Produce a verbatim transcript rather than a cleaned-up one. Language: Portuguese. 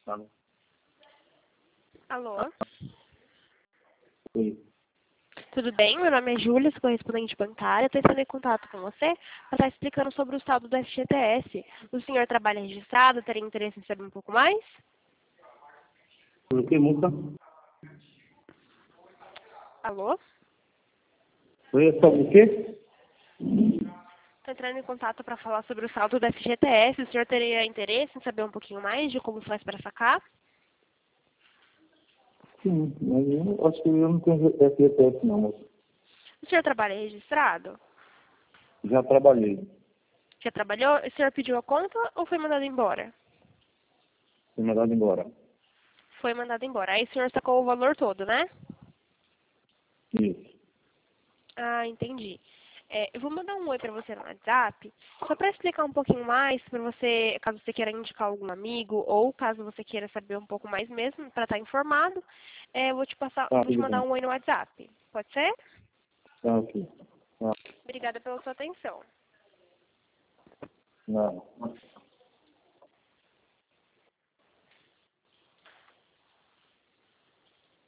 Tá. Alô? Oi. Tudo bem? Meu nome é Júlia, sou correspondente bancária. Estou entrando em contato com você para estar explicando sobre o saldo do F G T S. O senhor trabalha registrado? Teria interesse em saber um pouco mais? Por que multa? Alô? Oi, é sobre o quê? Estou entrando em contato para falar sobre o saldo do F G T S. O senhor teria interesse em saber um pouquinho mais de como faz para sacar? Sim, mas eu acho que eu não tenho F G T S não, moço. O senhor trabalha registrado? Já trabalhei. Já trabalhou? O senhor pediu a conta ou foi mandado embora? Fui mandado embora. Foi mandado embora. Aí o senhor sacou o valor todo, né? Isso. Ah, entendi. É, eu vou mandar um oi para você no WhatsApp, só para explicar um pouquinho mais, para você, caso você queira indicar algum amigo, ou caso você queira saber um pouco mais mesmo, para estar informado, é, eu vou te passar, Tá, vou te tudo mandar bem. um oi no WhatsApp. Pode ser? Tá, ok. Tá. Obrigada pela sua atenção. Não.